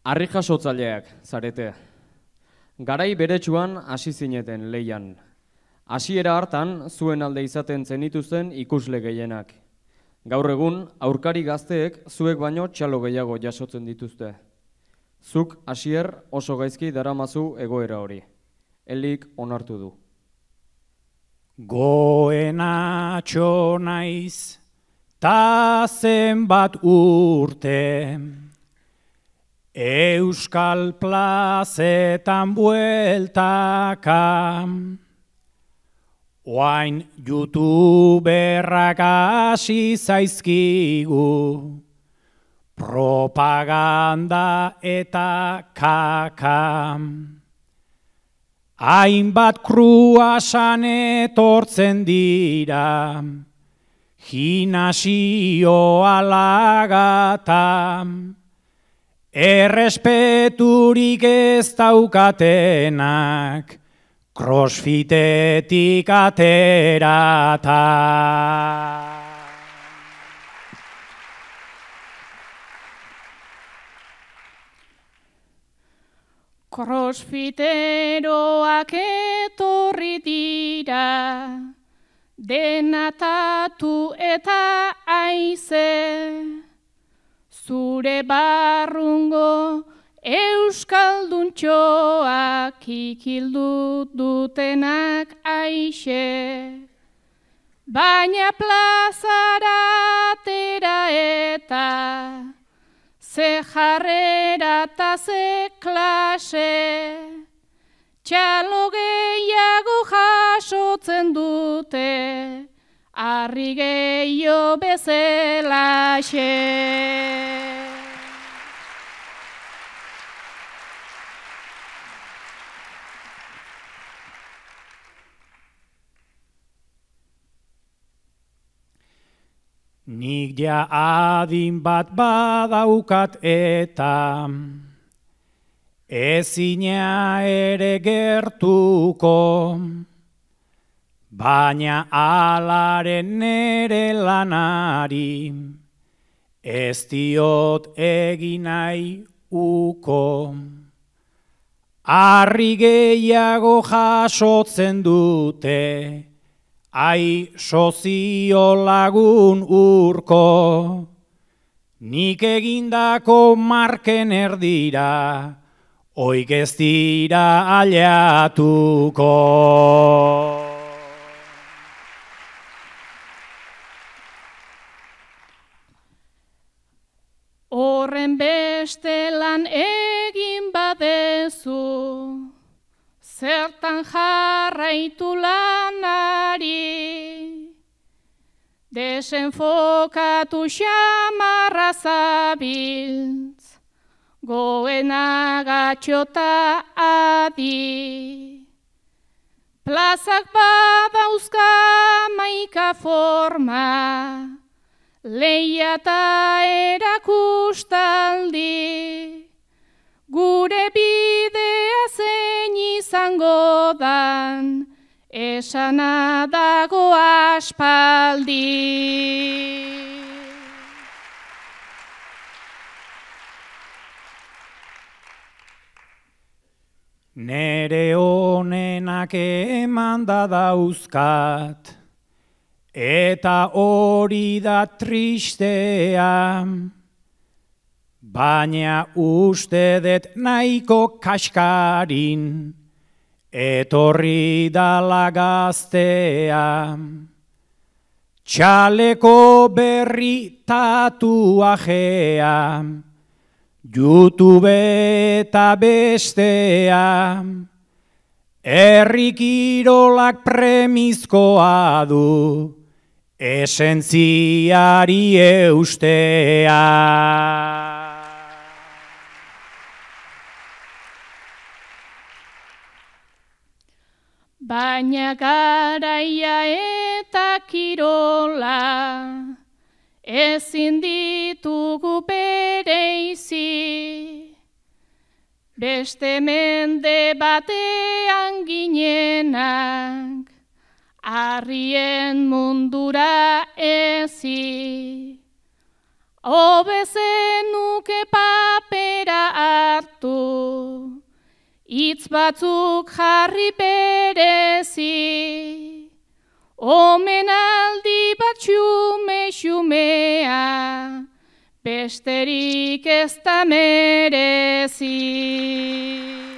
Harri jasotzaileak zarete. Garai beretsuan hasi zineten leian. Hasiera hartan zuen alde izaten zenituzten ikusle gehienak. Gaur egun aurkari gazteek zuek baino txalo gehiago jasotzen dituzte. Zuk hasier oso gaizki daramazu egoera hori. Elik onartu du. Goenatxo naiz, ta zenbat urte, Euskal plazetan bueltaka, oain youtuberrak hasi zaizkigu, propaganda eta kaka. Hainbat kruasan etortzen dira, gimnasio alagata, errespeturik ez daukatenak, crossfitetik aterata. Crossfiteroak etorri dira, denatatu eta aize, zure barrungo euskalduntxoak ikildu dutenak aixe, baina plazara atera eta ze jarrera eta ze klase, txalo gehiago jasotzen dute, harri gehiago bezalaxe. Nik ja adin bat badaukat eta ezina ere gertuko, baina alaren nere lanari ez diot egin nahi uko. Harri gehiago jasotzen dute, ai sozio lagun urko, nik egindako marken erdira, oik ez dira aliatuko. Horren beste lan egin badezu, zertan jarraitu lanari, desenfokatu xamarra zabiltz, goena gatxota adi. Plazak badauzka maika forma, lehia eta erakustaldi, gure bidea zein izango dan, esana dago aspaldi. Nere honenak eman da dauzkat, eta hori da tristea, baina uste dut nahiko kaskarin, etorri dala gaztea. Txaleko berri tatuajea, YouTube eta bestea, herri kirolak premizkoa du, esentziari eustea. Baina garaia eta kirola, ezin ditugu bereizi, beste mende batean ginenak, harrien mundura ezi. Hobe zenuke papera hitz batzuk jarri berezi, omenaldi bat xume-xumea, besterik ez da merezi.